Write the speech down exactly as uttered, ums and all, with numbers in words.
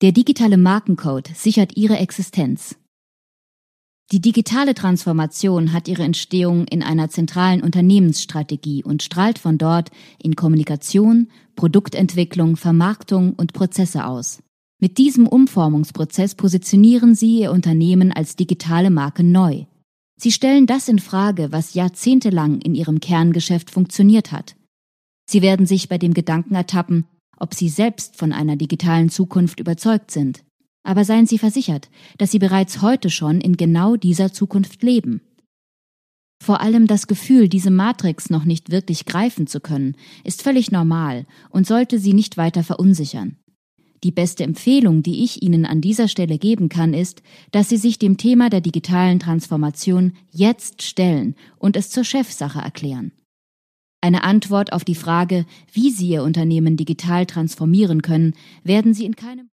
Der digitale Markencode sichert Ihre Existenz. Die digitale Transformation hat ihre Entstehung in einer zentralen Unternehmensstrategie und strahlt von dort in Kommunikation, Produktentwicklung, Vermarktung und Prozesse aus. Mit diesem Umformungsprozess positionieren Sie Ihr Unternehmen als digitale Marke neu. Sie stellen das in Frage, was jahrzehntelang in Ihrem Kerngeschäft funktioniert hat. Sie werden sich bei dem Gedanken ertappen, ob Sie selbst von einer digitalen Zukunft überzeugt sind. Aber seien Sie versichert, dass Sie bereits heute schon in genau dieser Zukunft leben. Vor allem das Gefühl, diese Matrix noch nicht wirklich greifen zu können, ist völlig normal und sollte Sie nicht weiter verunsichern. Die beste Empfehlung, die ich Ihnen an dieser Stelle geben kann, ist, dass Sie sich dem Thema der digitalen Transformation jetzt stellen und es zur Chefsache erklären. Eine Antwort auf die Frage, wie Sie Ihr Unternehmen digital transformieren können, werden Sie in keinem